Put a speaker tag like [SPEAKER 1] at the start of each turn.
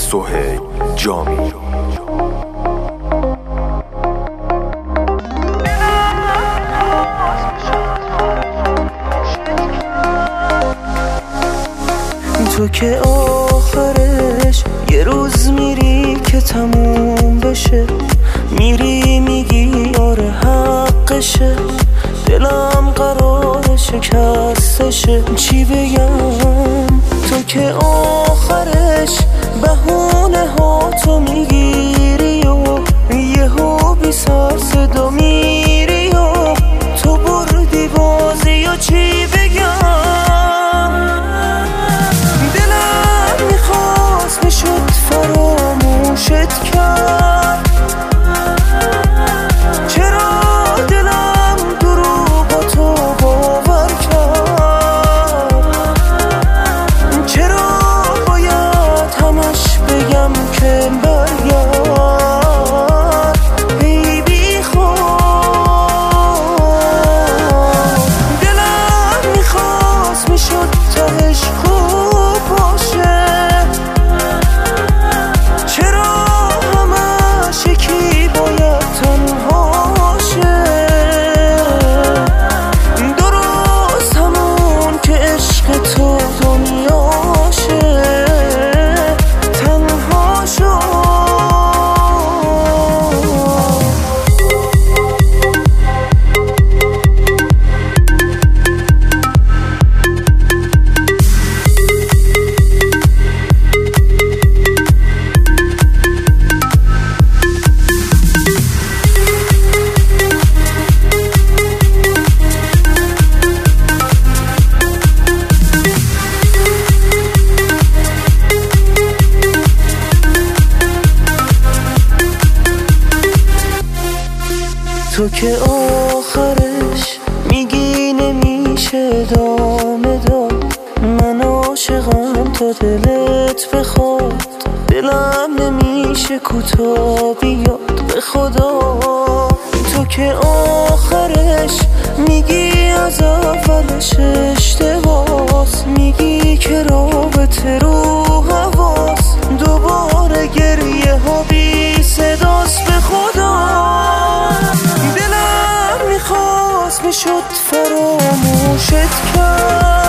[SPEAKER 1] سهیل جامی.
[SPEAKER 2] تو که آخرش یه روز میری که تموم بشه، میری میگی آره حقشه، دلم قرار شکستشه. چی بگم تو که آخرش بهونه ها تو میگیری و یهو بی سر صدا میری و تو بردی بازی و چی بگم. میشد فراموشت کرد، چرا دلم دروغاتو باور کرد، چرا باید همش بگم که برگرد ای بی خود. دلم میخواست میشد تهش خوب باشه، تو که آخرش میگی نمیشه ادامه داد، من عاشقم تا دلت بخواد، دلم نمیشه کوتاه بیاد به خدا. تو که آخرش میگی از اولش اشتباس، میگی که رابطه رو حواس، دوباره گریه ها بی صداست به خدا. میشد فراموشت کرد،